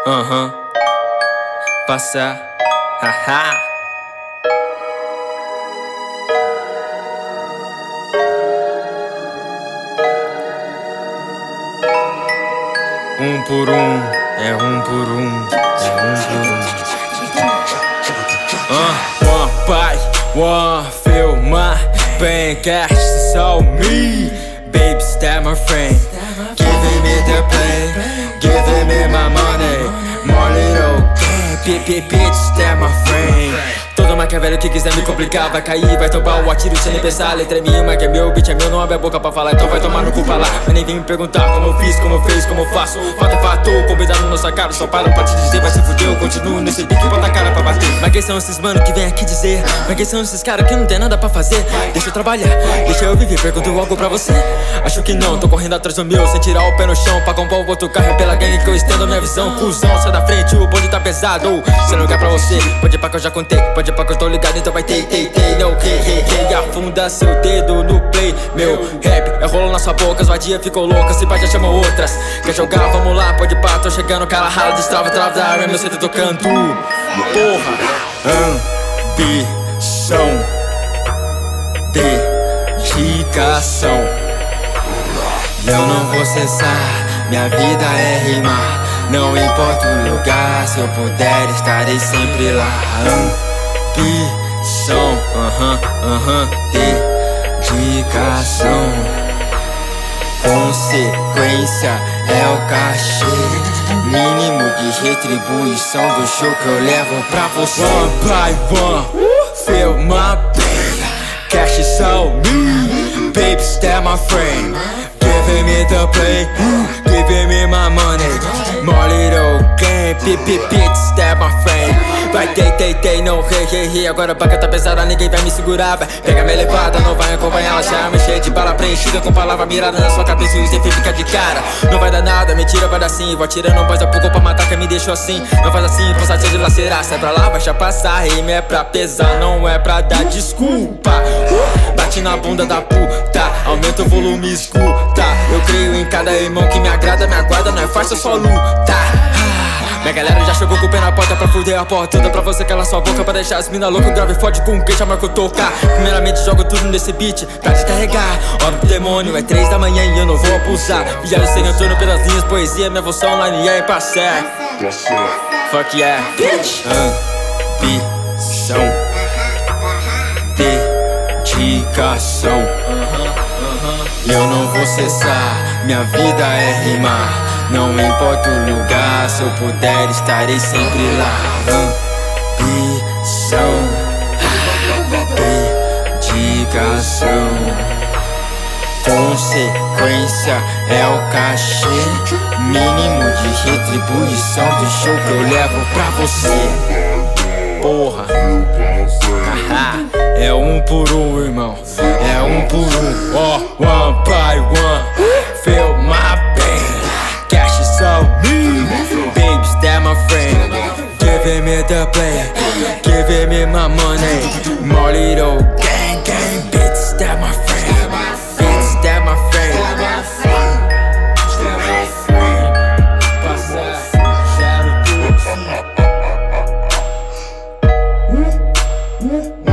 Passar, haha. Um por um, é um por um, é um por um. One pai, one filma, bem cast, so me. Baby, step my friend, giving me the play, giving me my money, more little game, bitch, step my friend. Todo maquiavélico que quiser me complicar vai cair, vai tomar o atiro sem nem pensar. A letra é minha, mas que é meu, beat é meu, não abre a boca pra falar, então vai tomar no cu pra lá. Mas nem vem me perguntar como eu fiz, como eu fiz, como eu faço. Fato é fato, convidado na nossa cara, só para pra te dizer, vai se fuder, eu continuo nesse pique, bota a cara pra bater. Mas quem são esses mano que vem aqui dizer? Mas quem são esses caras que não tem nada pra fazer? Deixa eu trabalhar, deixa eu viver, pergunto algo pra você. Acho que não, tô correndo atrás do meu, sem tirar o pé no chão, pra comprar o outro carro é pela gangue que eu estendo a minha visão. Cusão, sai da frente, o bonde tá pesado. Se não quer pra você, pode ir pra que eu já contei, pode ir pra que eu tô ligado, então vai ter, não, hey, afunda seu dedo no play. Meu rap é rolo na sua boca, as vadia ficou louca, se pá já chama outras. Quer jogar, vamos lá, pode pá, tô chegando, cara rala, destrava, trava da arma, meu centro tocando. Porra, ambição, dedicação. Eu não vou cessar, minha vida é rimar. Não importa o lugar, se eu puder estarei sempre lá. Ambição, dedicação. Consequência é o cachê mínimo de retribuição do show que eu levo pra você. One by one, feel my pain. Cash is so me, baby, step my frame. Giving me the play, giving me my money, more little game, bitch, step my frame. Vai ter, não, hey, agora a banca tá pesada, ninguém vai me segurar. Vai pegar minha levada, não vai acompanhar ela, se arma cheia de bala preenchida com palavra mirada na sua cabeça e você fica de cara. Não vai dar nada, mentira, vai dar sim. Vou atirando voz a pouco pra matar quem me deixou assim. Não faz assim, possa te dilacerar. Sai pra lá, vai já passar, rima é pra pesar, não é pra dar desculpa. Bate na bunda da puta, aumenta o volume e escuta. Eu creio em cada irmão que me agrada, me aguarda, não é fácil, é só luta. Minha galera já chegou com o pé na porta pra fuder a porta toda, pra você calar sua boca, pra deixar as mina louca. Grave fode com quem chama que eu tocar. Primeiramente jogo tudo nesse beat pra descarregar. Hora do demônio, é 3 da manhã e eu não vou abusar. Viagem sem retorno pelas linhas, poesia, minha voz online é pra ser. Fuck yeah, bitch. Ambição, dedicação. Eu não vou cessar, minha vida é rimar. Não importa o lugar, se eu puder estarei sempre lá. Ambição, dedicação. Consequência é o cachê mínimo de retribuição do show que eu levo pra você. Porra, é um por um, irmão, é um por um. One by one, feel my pain. Cash is so me, baby, step my friend. Giving me the play, giving me my money, more little gang, bitch, step my friend. Bitch, step my friend. Passa, shadow,